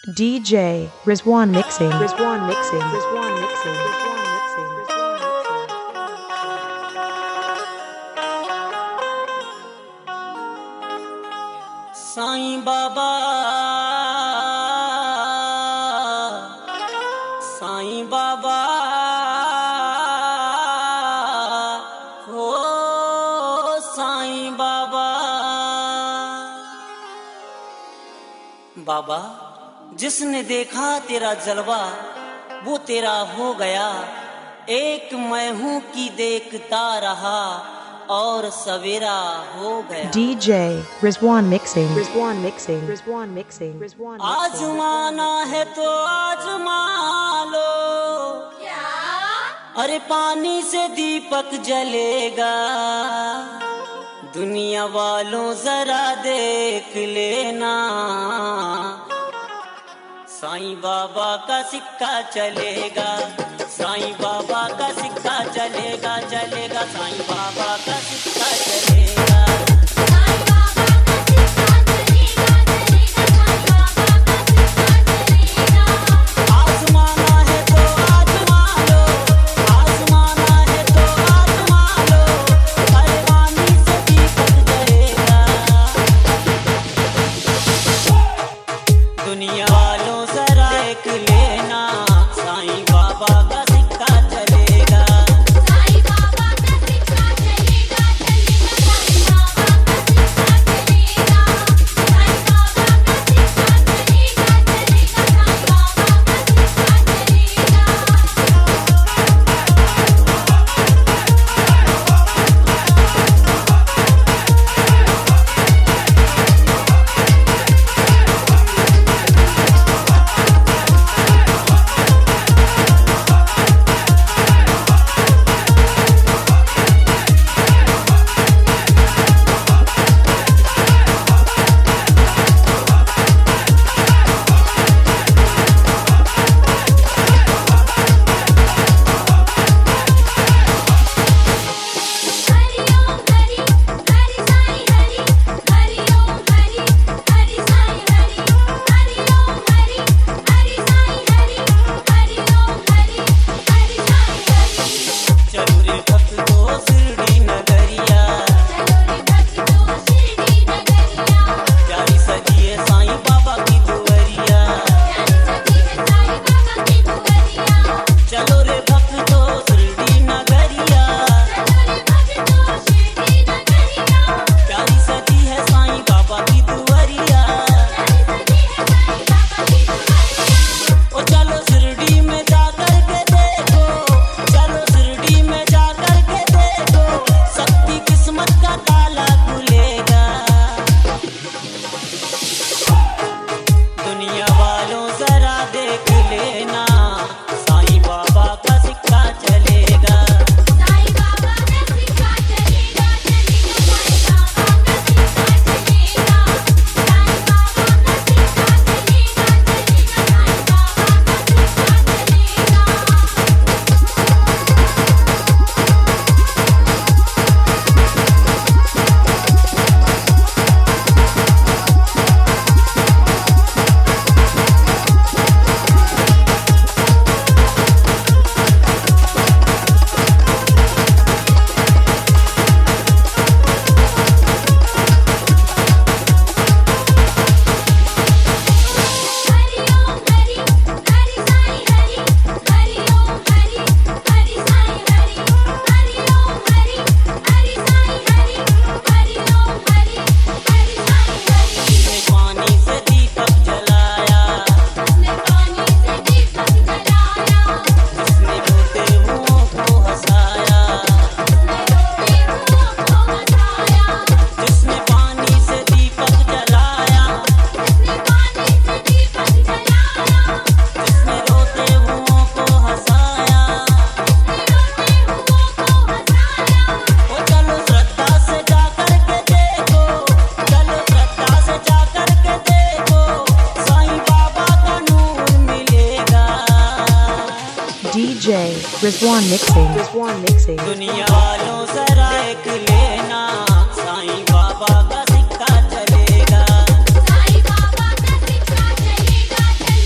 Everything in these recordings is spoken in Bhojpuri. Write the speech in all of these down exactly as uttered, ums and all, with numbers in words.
D J Rizwan mixing. Rizwan mixing. Rizwan mixing. Rizwan mixing. Rizwan mixing. Sai Baba Sai Baba हो साईं बाबा। बाबा जिसने देखा तेरा जलवा वो तेरा हो गया, एक मैं हूँ की देखता रहा और सवेरा हो गया। D J Rizwan mixing. Rizwan mixing. Rizwan mixing. Rizwan mixing. आजमाना है तो आजमा लो, अरे पानी से दीपक जलेगा, दुनिया वालों जरा देख लेना, साईं बाबा का सिक्का चलेगा, साईं बाबा का सिक्का चलेगा, चलेगा साईं बाबा का सिक्का चलेगा। Rizwan mixing. Rizwan mixing. दुनिया वालों जरा एक लेना, साईं बाबा का सिक्का चलेगा, साईं बाबा का सिक्का चलेगा, चलेगा।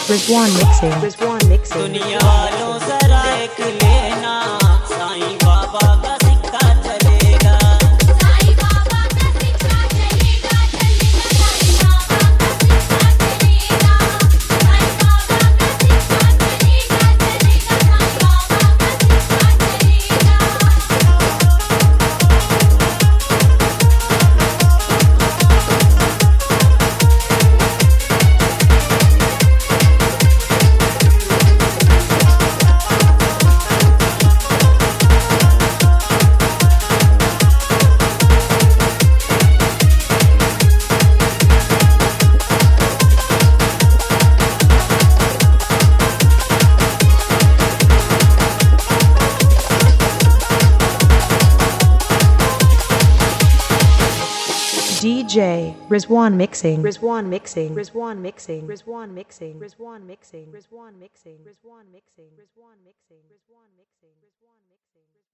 Rizwan mixing. Rizwan mixing. दुनिया वालों जरा एक लेना, साईं बाबा का सिक्का चलेगा। साईं बाबा का सिक्का चलेगा, चलेगा साईं बाबा का सिक्का चलेगा, साईं बाबा का सिक्का चलेगा, चलेगा Sai Baba D J Rizwan mixing. Rizwan mixing. Rizwan mixing. Rizwan mixing. Rizwan mixing. Rizwan mixing. Rizwan mixing. Rizwan mixing. Rizwan mixing. Rizwan mixing. Rizwan mixing.